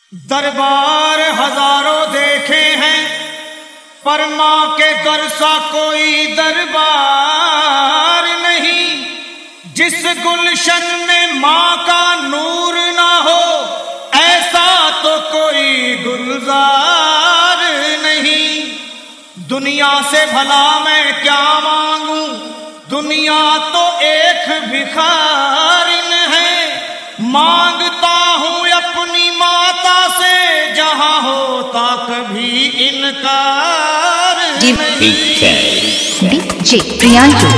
दरबार हजारों देखे हैं पर माँ के दर सा कोई दरबार नहीं। जिस गुलशन में माँ का नूर ना हो ऐसा तो कोई गुलजार नहीं। दुनिया से भला मैं क्या मांगू, दुनिया तो एक भिखारिन है। मांगता हूँ अपनी माता से जहाँ होता कभी इनकार नहीं। डीजे प्रियांशु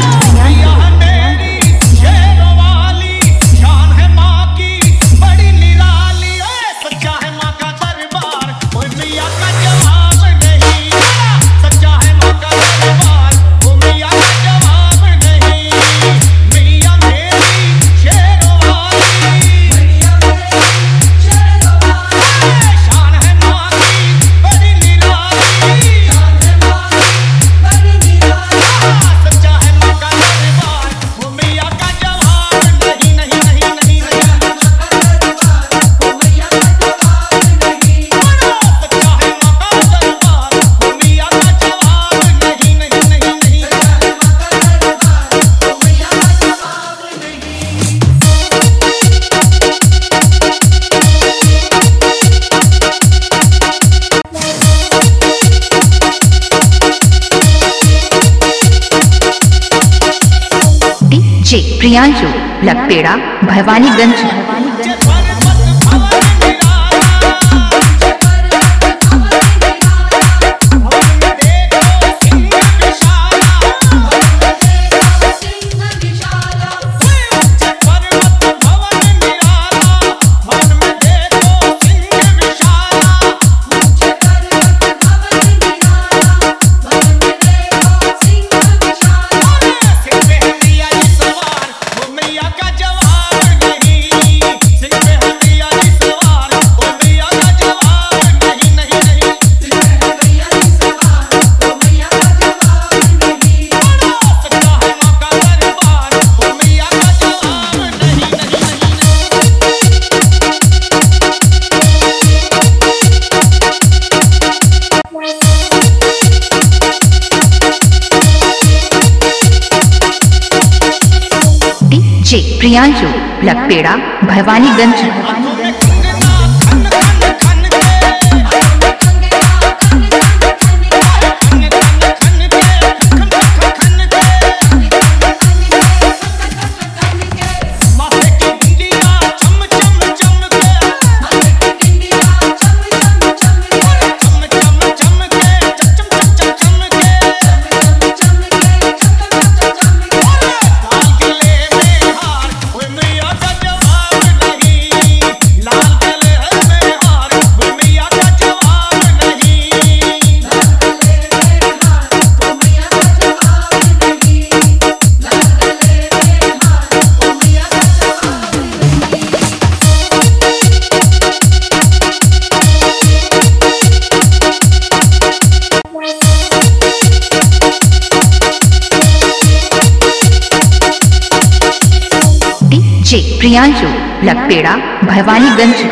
प्रियांशु लकपेड़ा भवानीगंज। प्रियांशु लकपेड़ा भवानीगंज। प्रियांशु लकपेड़ा भवानीगंज।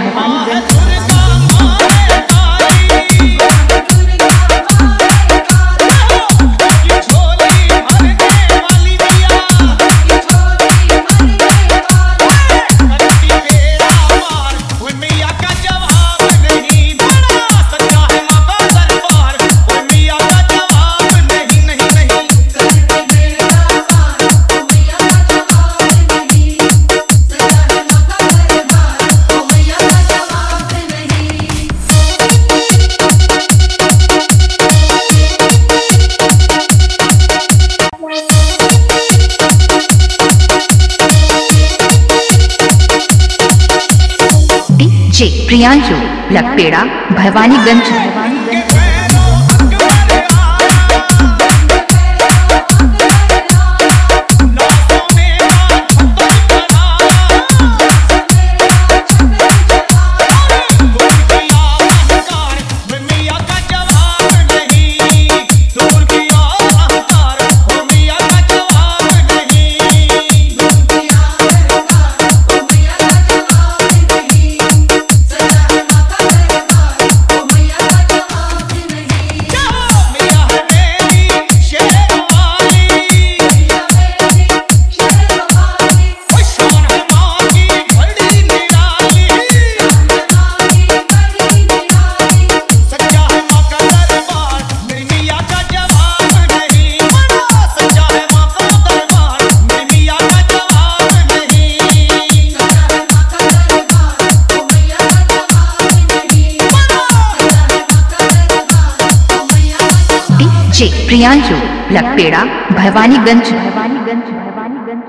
प्रियांशु लकपेड़ा भवानीगंज। डीजे प्रियांशु लकपेड़ा भवानीगंज